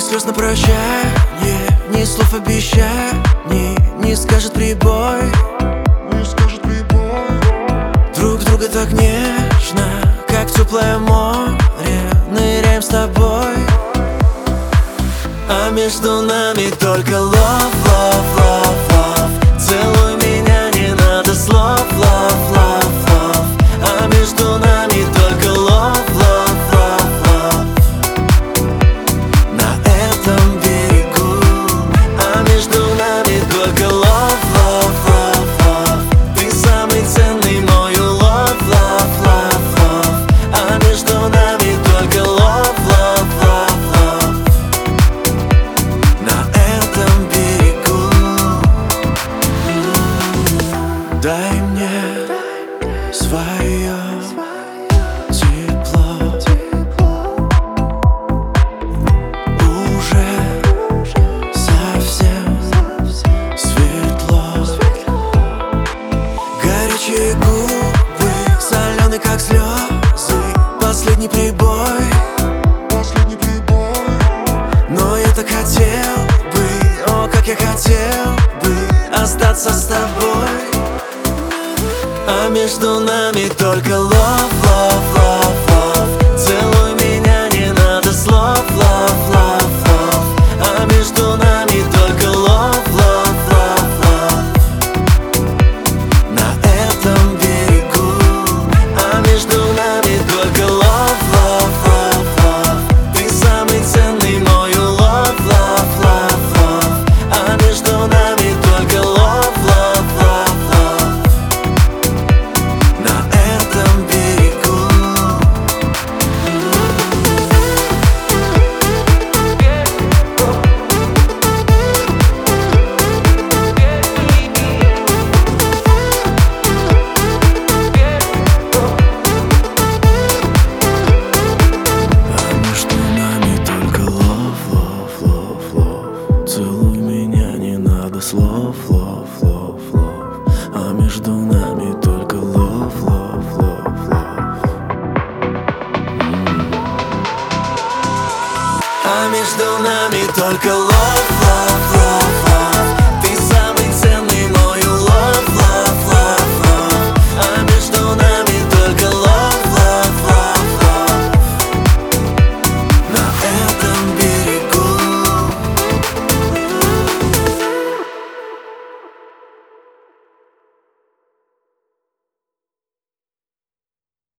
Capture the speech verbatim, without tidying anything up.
слез на прощанье, ни слов обещаний, не скажет прибой, не скажет прибой. Друг друга так нежно, как теплое море, ныряем с тобой. А между нами только love, love, love, love. Целуй меня, не надо слов, love, love, love. А между нами только love, love, love, love. На этом берегу. А между нами только love, love, love, love. Ты самый ценный мой love, love, love, love. А между нами только love, love, love, love. На этом берегу. Дай мне свое тепло. Уже совсем светло. Горячие губы, соленые как слезы. Последний прибой, Последний прибой. но я так хотел бы, о, как я хотел бы остаться с тобой. А между нами только love, love, love, love. Целуй меня, не надо слов, love, love, love. А между нами только love, love, love, love. На этом берегу. А между нами только love, love, love, love. Ты самый ценный мой love, love, love, love. А между нами только love, love, love, love. На этом берегу. А между нами только love, love, love, love. Целуй меня, не надо слов, love, love, love. А между нами только love, love, love, love. А между нами только love.